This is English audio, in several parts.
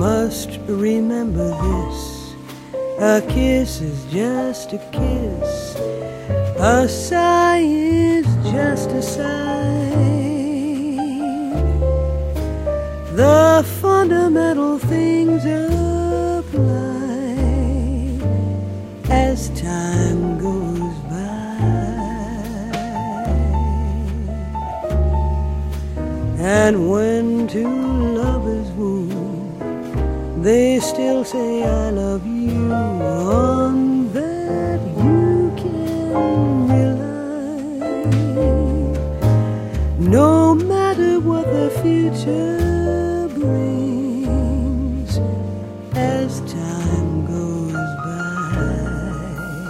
must remember this: a kiss is just a kiss, a sigh is just a sigh. The fundamental things apply as time goes by. And when two lovers woo, they still say I love you. On that you can rely, no matter what the future brings as time goes by.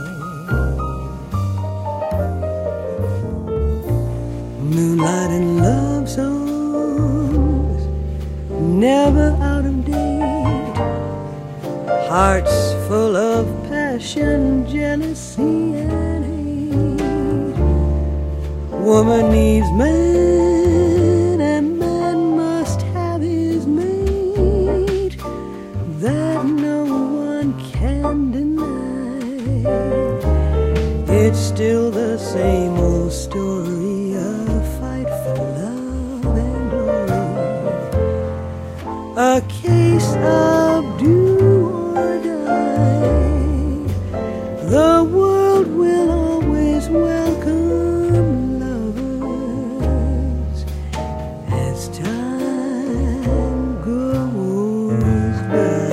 Moonlight and love songs, never out of date. Hearts full of passion, jealousy and hate. Woman needs man, and man must have his mate. That no one can deny. It's still the same old story, a fight for love and glory, a case of do or die. The world will always welcome lovers as time goes by.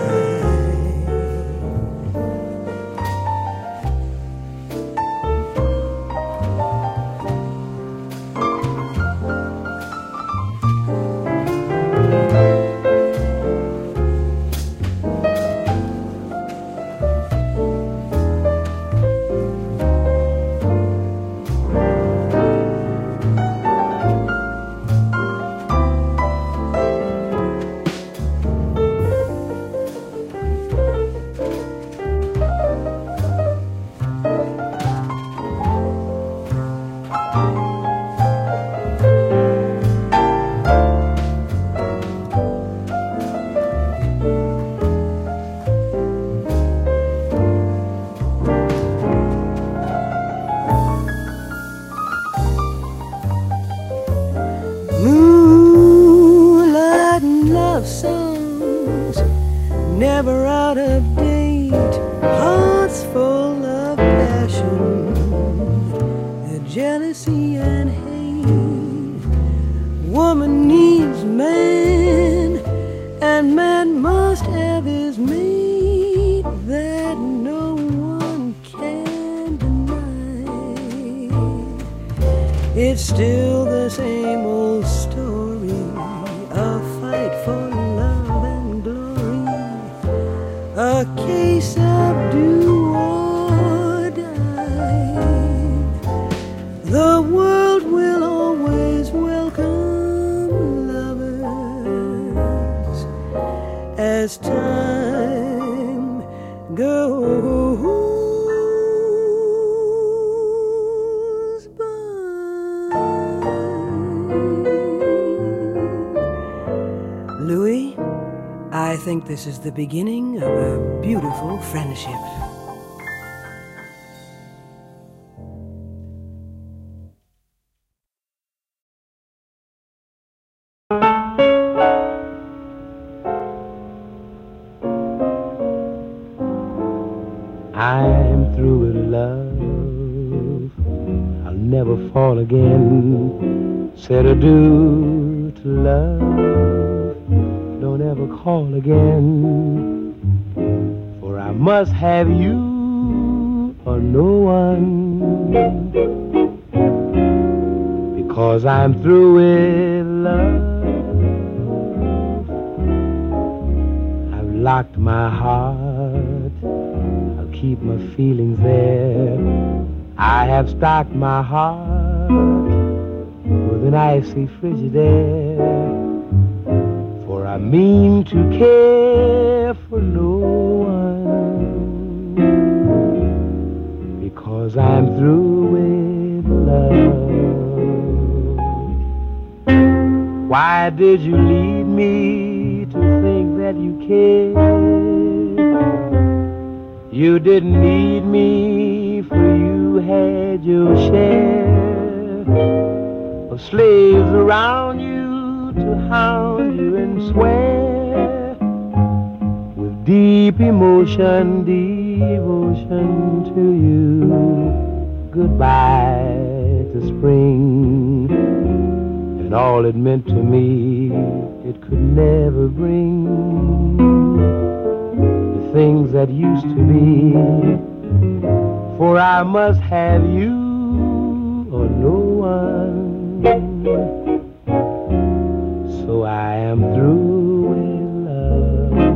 Moonlight and love songs, never out of date. Hearts full of passion, jealousy and hate. Woman needs man, and man must have his mate. That no one can deny. It's still the same old story, a fight for love and glory, a case of do or die. The world will always welcome lovers as time goes by. Louis, I think this is the beginning of a beautiful friendship. I'm through with love, I'll never fall again. Said adieu to love, don't ever call again. For I must have you or no one, because I'm through with love. I've locked my heart, I'll keep my feelings there. I have stocked my heart with an icy Frigidaire. For I mean to care for no one, because I'm through with love. Why did you lead me to think that you cared. You didn't need me, for you had your share of slaves around you to hound you and swear with deep emotion, devotion to you. Goodbye to spring, and all it meant to me, it could never bring the things that used to be. For I must have you or no one. So I am through with love.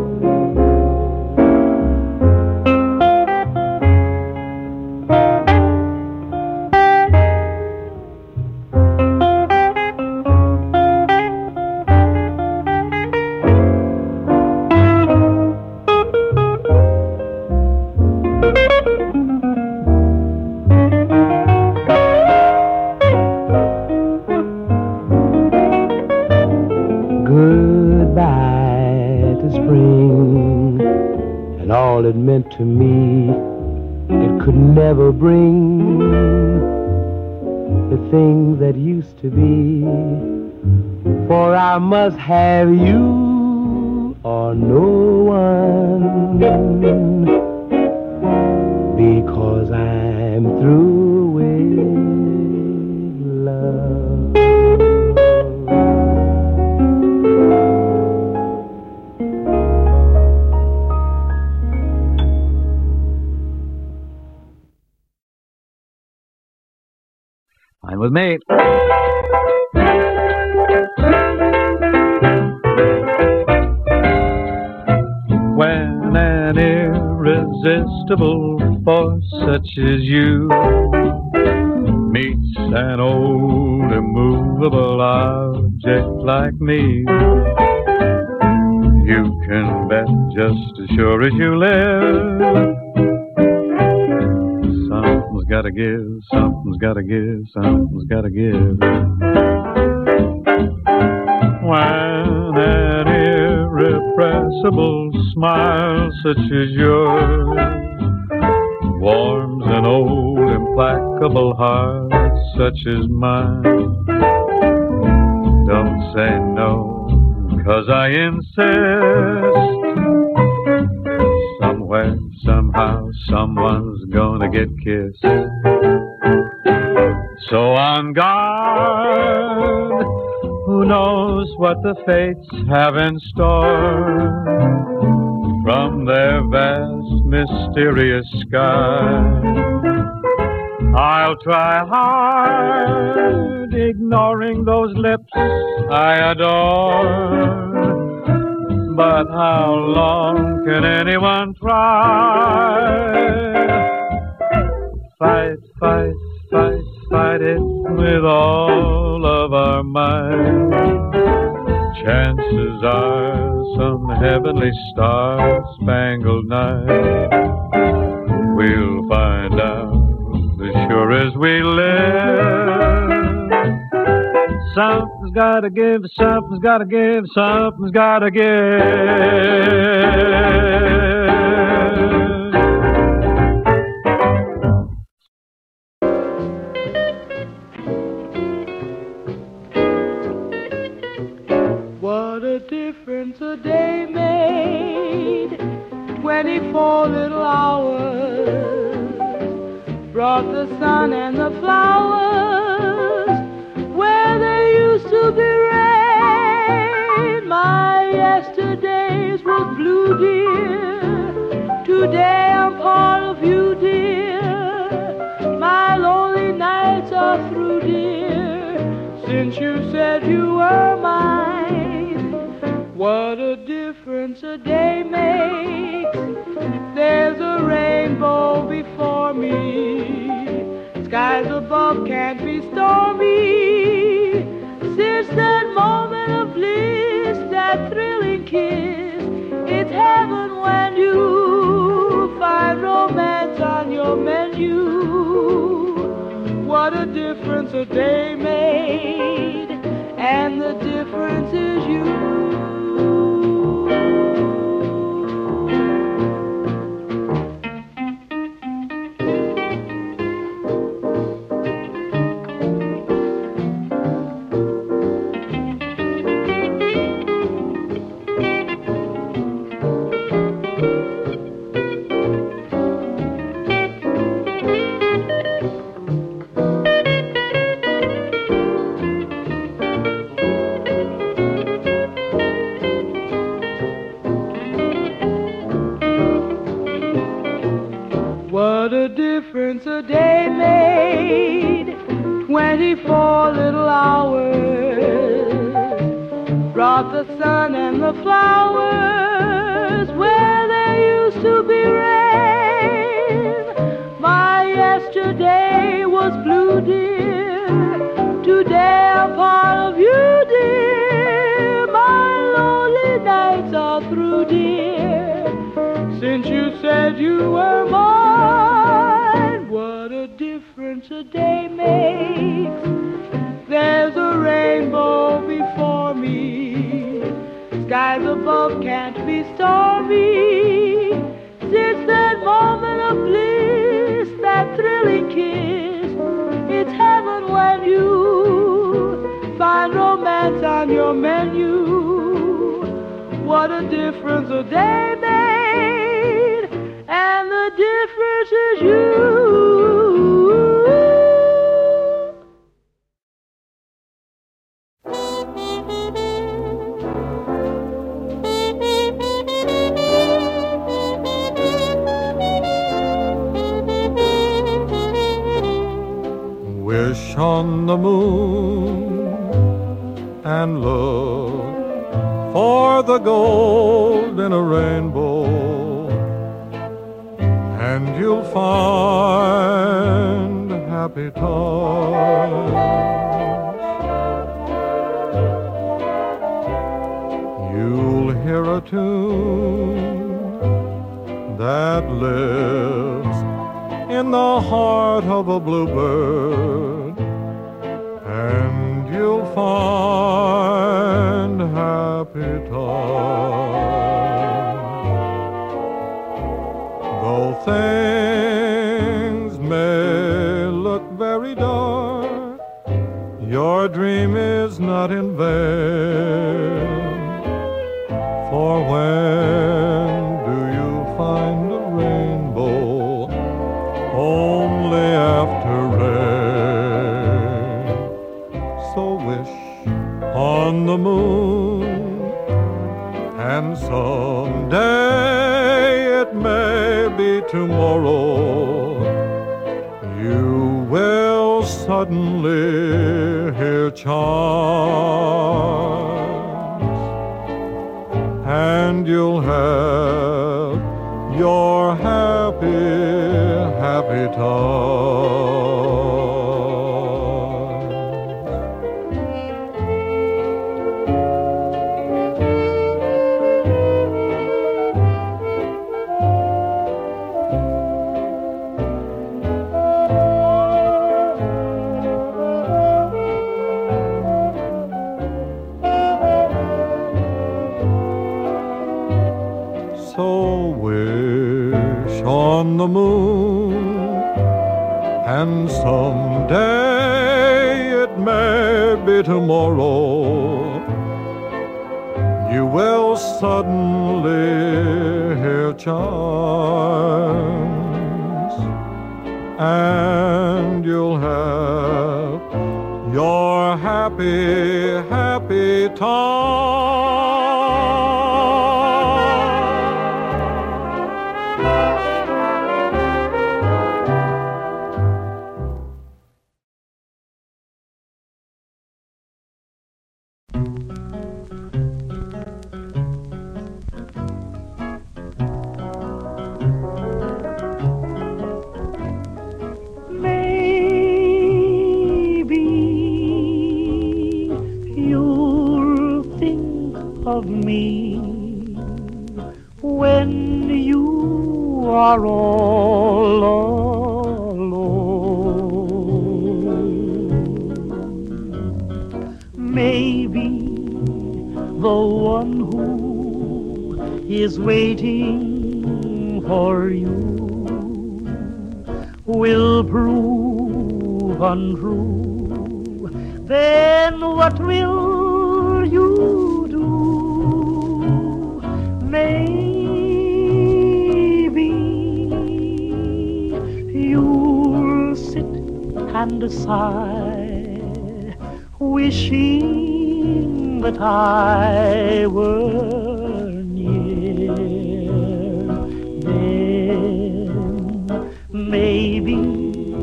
Goodbye to spring, and all it meant to me, it could never bring the things that used to be. For I must have you or no one, because I'm through with love. Fine with me. When an irresistible force such as you meets an old immovable object like me, you can bet just as sure as you live, something's gotta give, something's gotta give, something's gotta give. When an irrepressible smile such as yours warms an old implacable heart such as mine, don't say no, 'cause I insist. Somewhere, somehow, someone's gonna get kissed. So on guard, who knows what the fates have in store from their vast, mysterious sky. I'll try hard, ignoring those lips I adore. But how long can anyone try? Fight, fight, fight, fight it with all of our might. Chances are some heavenly star-spangled night we'll find out as sure as we live. Something's gotta give, something's gotta give, something's gotta give. What a difference a day made. 24 little hours brought the sun and the flowers where there used to be rain. My yesterdays were blue, dear. Today I'm part of you, dear. My lonely nights are through, dear, since you said you were mine. What a difference a day makes. There's a rainbow before me. Skies above can't be stormy. Since that moment of bliss, that thrilling kiss, it's heaven when you find romance on your menu. What a difference a day made, and the difference is you. the day made 24 little hours, brought the sun and the flowers where there used to be rain. My yesterday was blue, dear, today I'm part of you, dear. My lonely nights are through, dear, since you said you were mine. What a difference a day makes. There's a rainbow before me, skies above can't be stormy. Since that moment of bliss, that thrilling kiss, it's heaven when you find romance on your menu. What a difference a day made, and the difference is you. Wish on the moon and look for the gold in a rainbow, and you'll find happy times. You'll hear a tune that lives in the heart of a bluebird, and you'll find happy times. Though things may look very dark, your dream is not in vain. For when do you find a rainbow? Only after rain. So wish on the moon, and someday, it may be tomorrow, you will suddenly hear chimes, and you'll have your happy times. So wish on the moon, and someday, it may be tomorrow, you will suddenly hear chimes, and you'll have your happy time. Of me when you are all alone. Maybe the one who is waiting for you will prove untrue. Then what will you do? Maybe you'll sit and sigh, wishing that I were near. Then maybe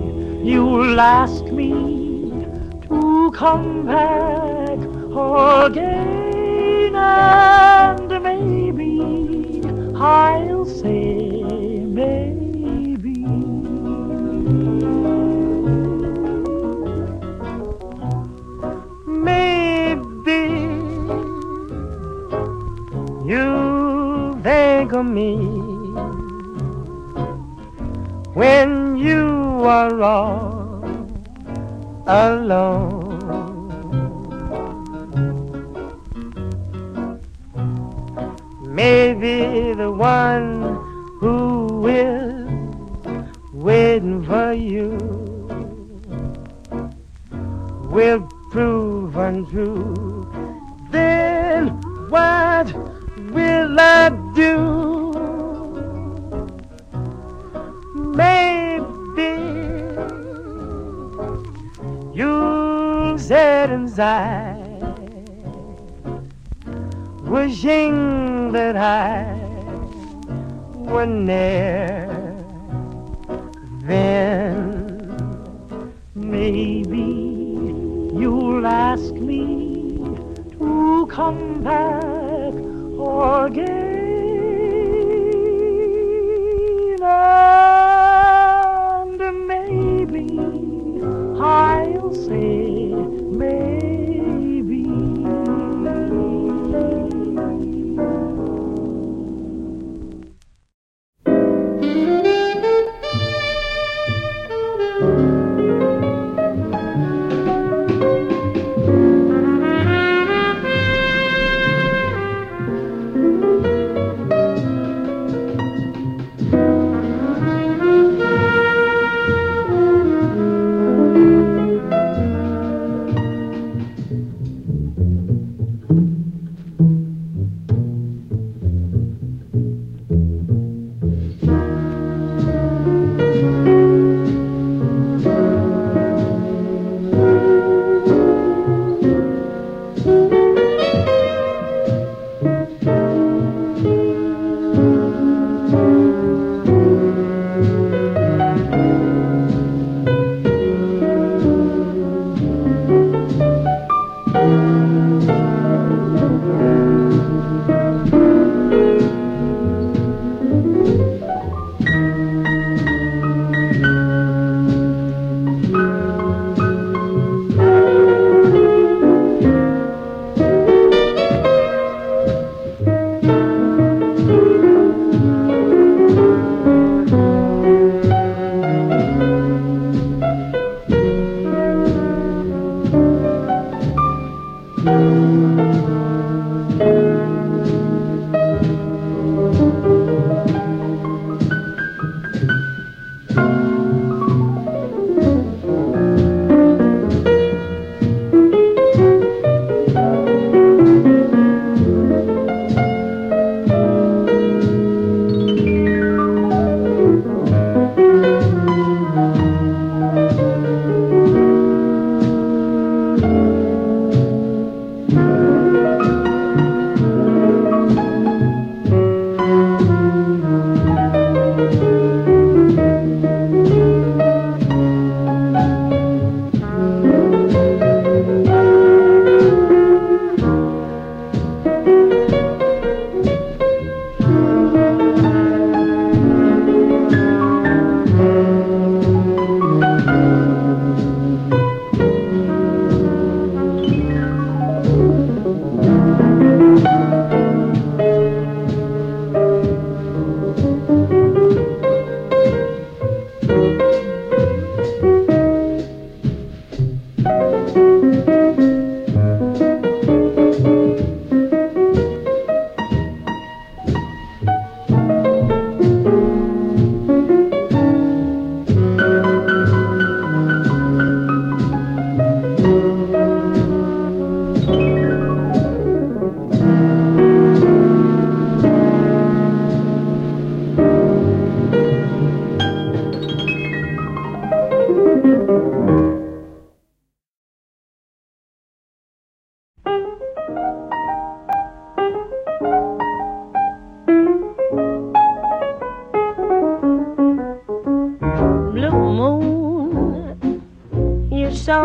you'll ask me to come back again, and maybe I'll say maybe. Maybe you think of me when you are all alone. Maybe the one who is waiting for you will prove untrue. Then what will I do? Maybe you'll sit inside, wishing that I were near. Then maybe you'll ask me to come back again, and maybe I'll say maybe.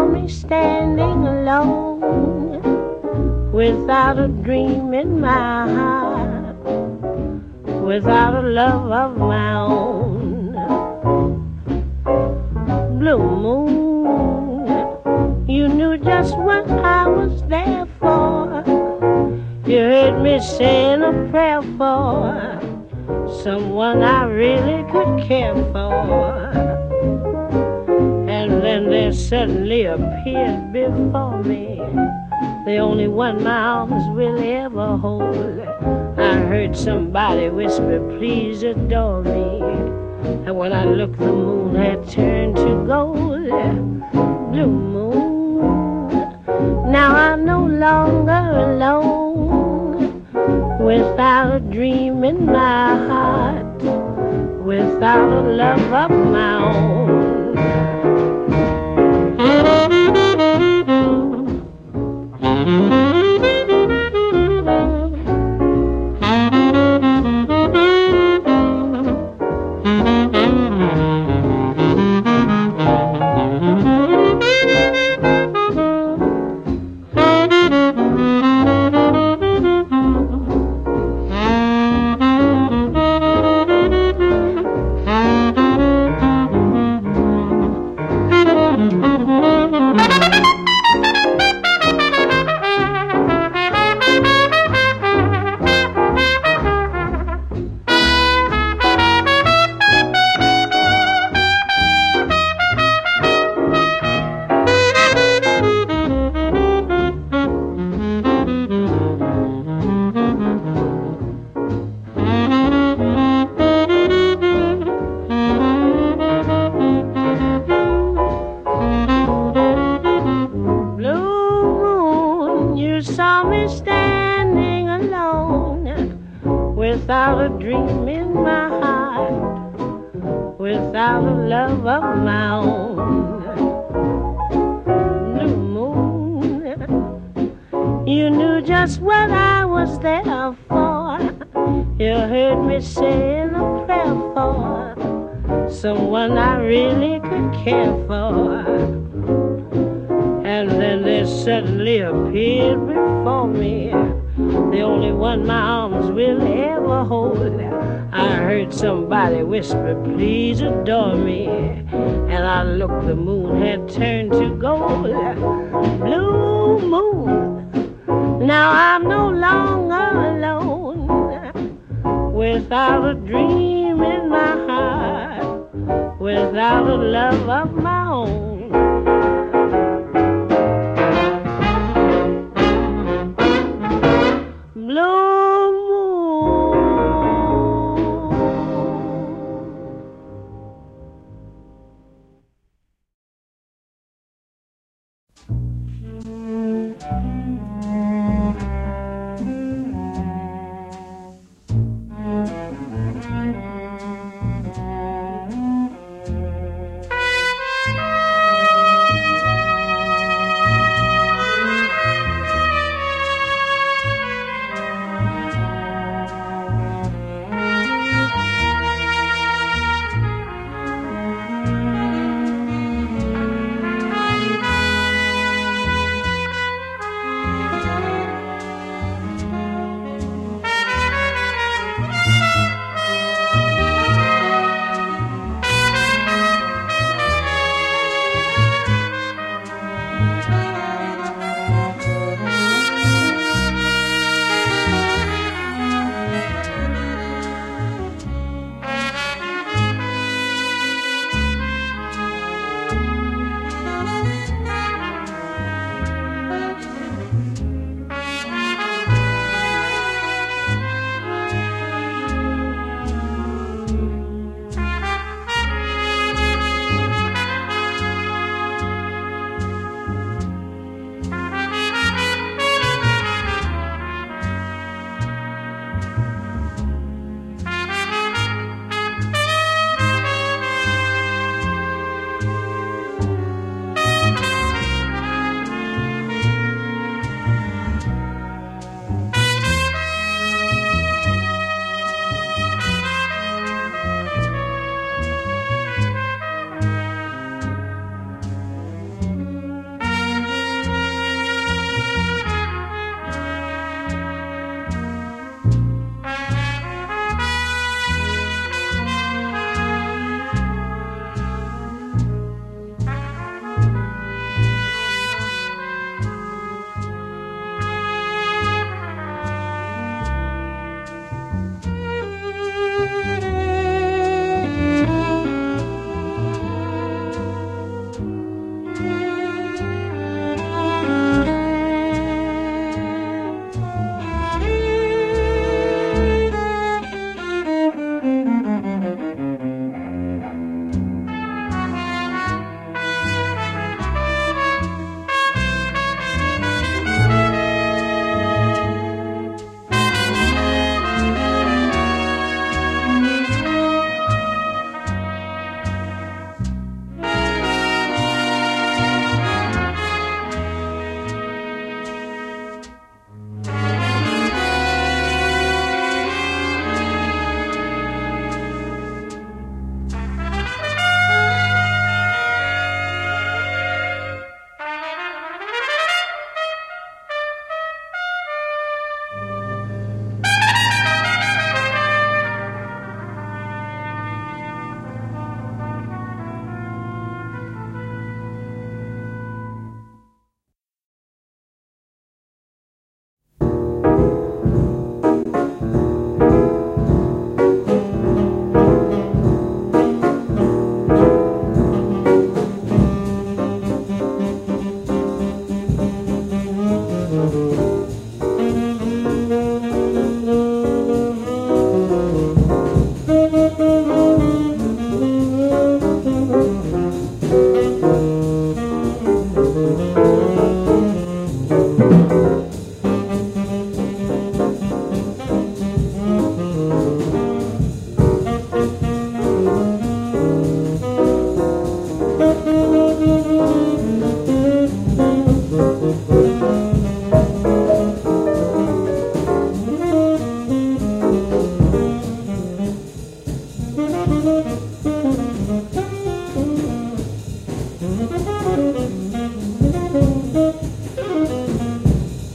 saw me standing alone, without a dream in my heart, without a love of my own. Blue moon, you knew just what I was there for. You heard me saying a prayer for someone I really could care for. And then there suddenly appeared before me the only one my arms will ever hold. I heard somebody whisper, please adore me. And when I looked, the moon had turned to gold. Blue moon, now I'm no longer alone, without a dream in my heart, without a love of my own. Without a dream in my heart, without a love of my own. Blue moon, you knew just what I was there for. You heard me saying a prayer for someone I really could care for. And then there suddenly appeared before me the only one my arms will ever hold. I heard somebody whisper, please adore me. And I looked, the moon had turned to gold. Blue moon, now I'm no longer alone, without a dream in my heart, without a love of my own.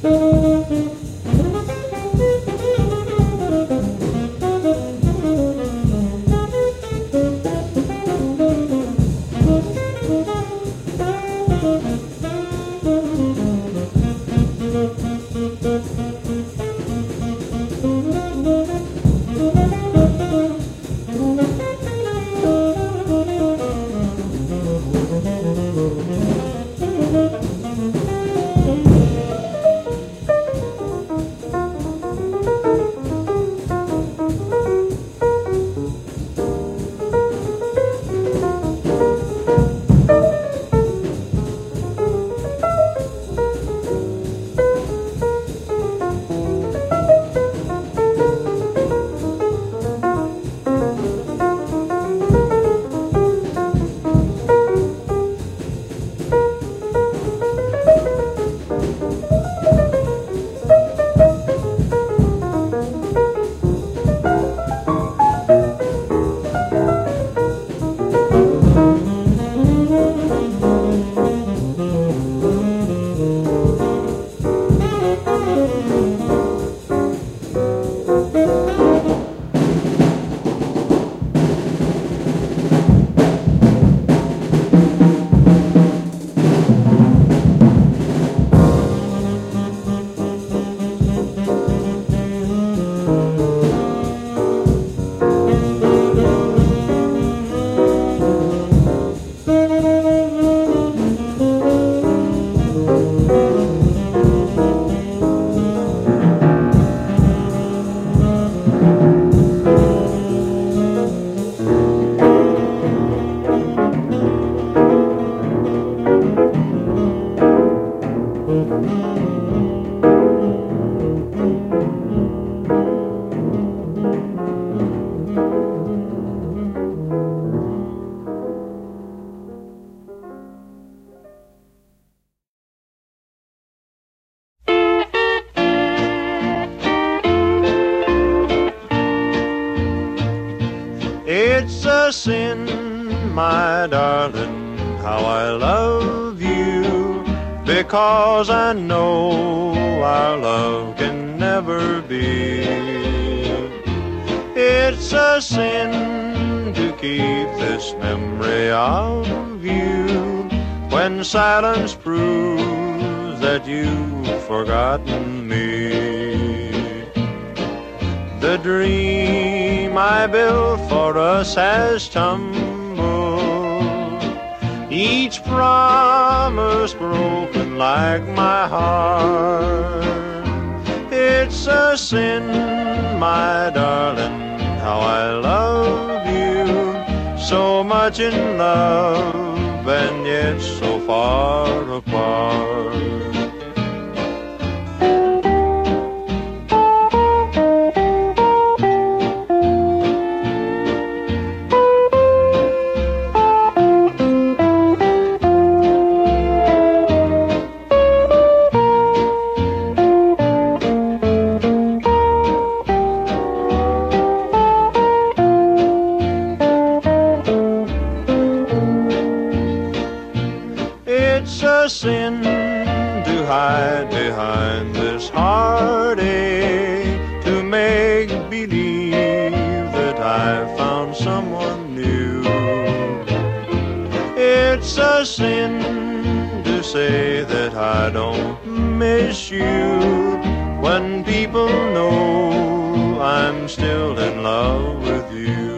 It's a sin, my darling, how I love you, because I know our love can never be. It's a sin to keep this memory of you when silence proves that you've forgotten me. The dream I built for us has tumbled, each promise broken like my heart. It's a sin, my darling, how I love you, so much in love and yet so far apart. It's a sin to hide behind this heartache, to make believe that I found someone new. It's a sin to say that I don't miss you, when people know I'm still in love with you.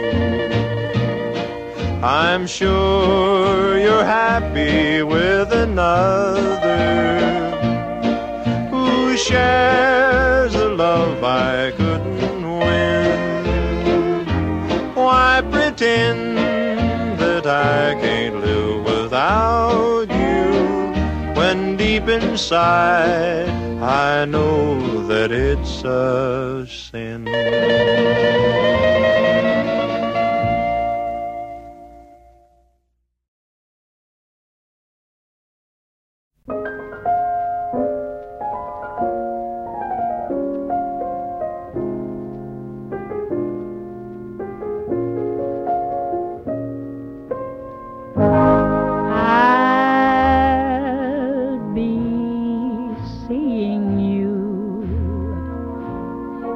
I'm sure you're happy with another who shares a love I couldn't win. Why pretend that I can't live without you, when deep inside I know that it's a sin. I'll be seeing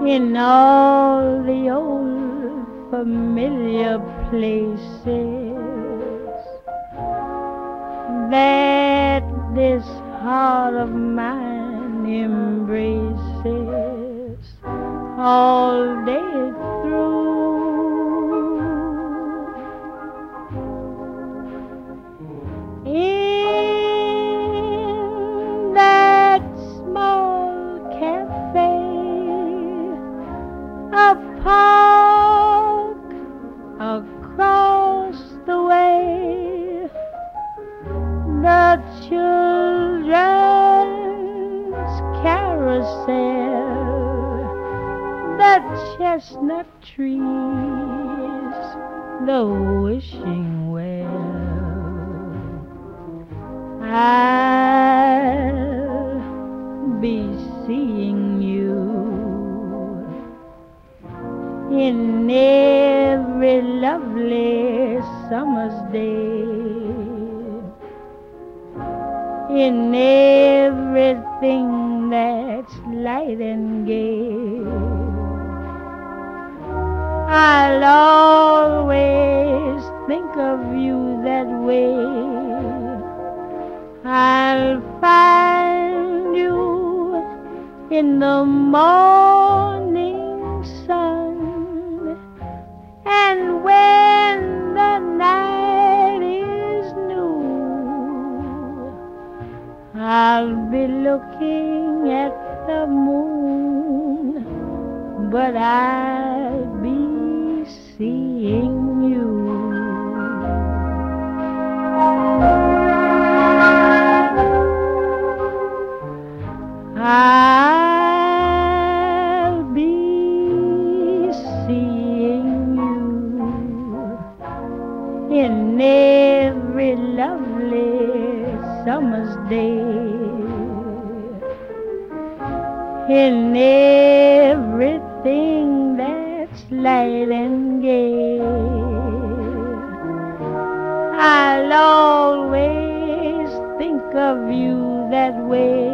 in all the old familiar places that this heart of mine embraces all day through. In that small cafe, a park across the way, the children's carousel, the chestnut trees, the wishing well. I'll be seeing you in every lovely summer's day, in everything that's light and gay. I'll always think of you that way. I'll find you in the morning sun, and when the night is new, I'll be looking at the moon, but I'll be seeing you. I'll be seeing you in every lovely summer's day, in everything that's light and gay. I'll always think of you that way.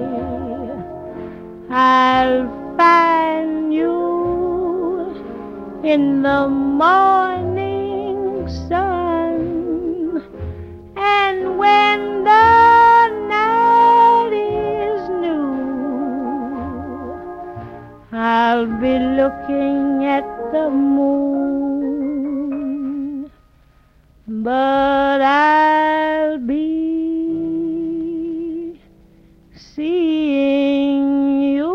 I'll find you in the morning sun, and when the night is new, I'll be looking at the moon, but I'll be seeing you.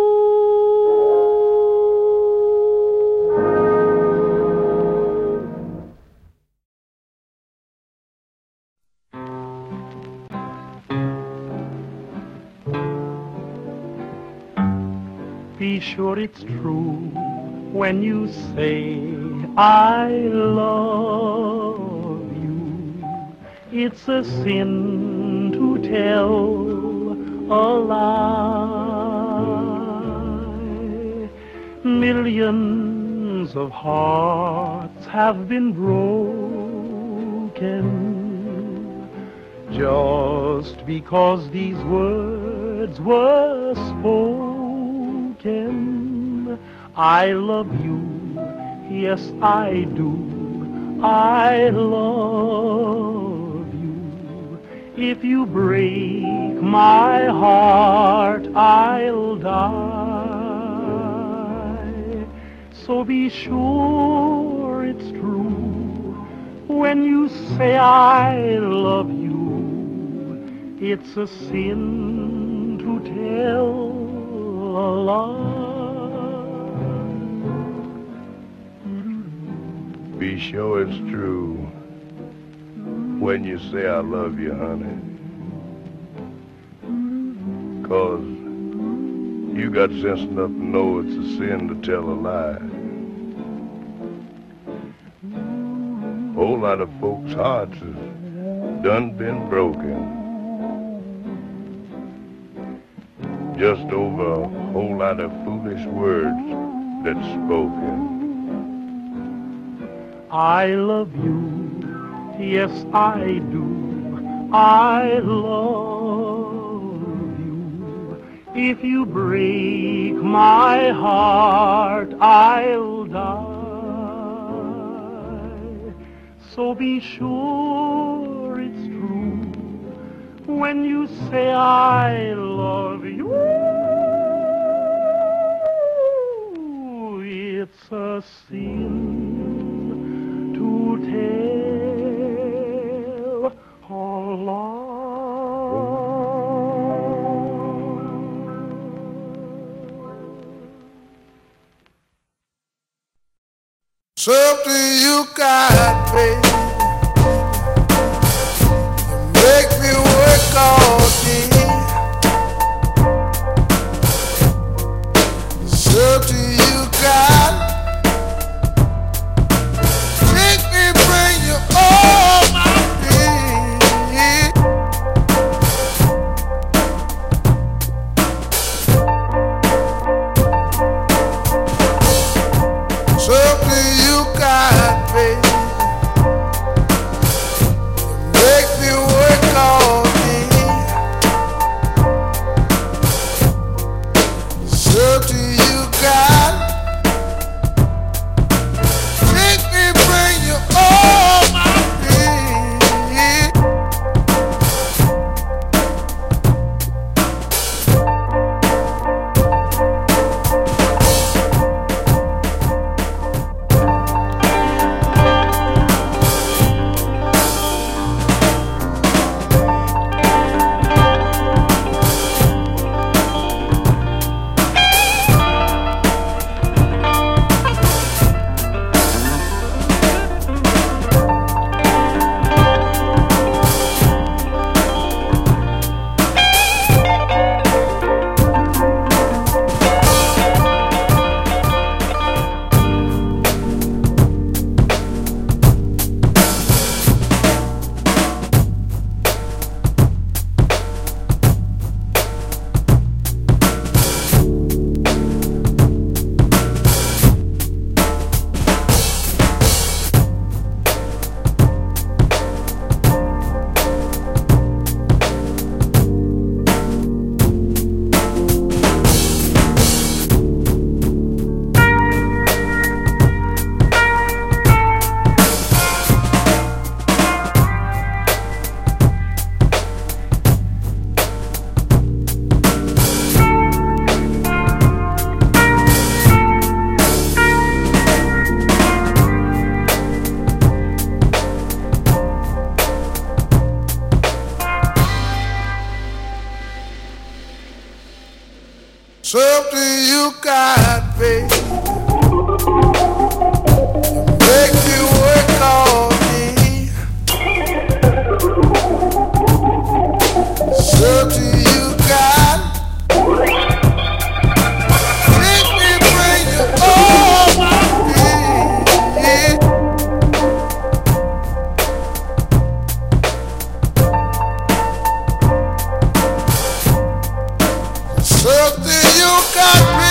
Be sure it's true when you say I love you. It's a sin to tell a lie. Millions of hearts have been broken just because these words were spoken. I love you, yes I do, I love you. If you break my heart, I'll die. So be sure it's true when you say I love you. It's a sin to tell a lie. Be sure it's true when you say I love you, honey. 'Cause you got sense enough to know it's a sin to tell a lie. Whole lot of folks' hearts has done been broken just over a whole lot of foolish words that's spoken. I love you, yes I do, I love you. If you break my heart, I'll die. So be sure it's true when you say I love you. It's a sin to tell a lie. Something you got, baby, make me work all day. Something you got, make me bring you all my pain. Something you got, baby, make me work all day. Something you got, make me bring you all my pain. Something you got, baby, make me work all day. Something you got, make me bring you all my pain. Something you got.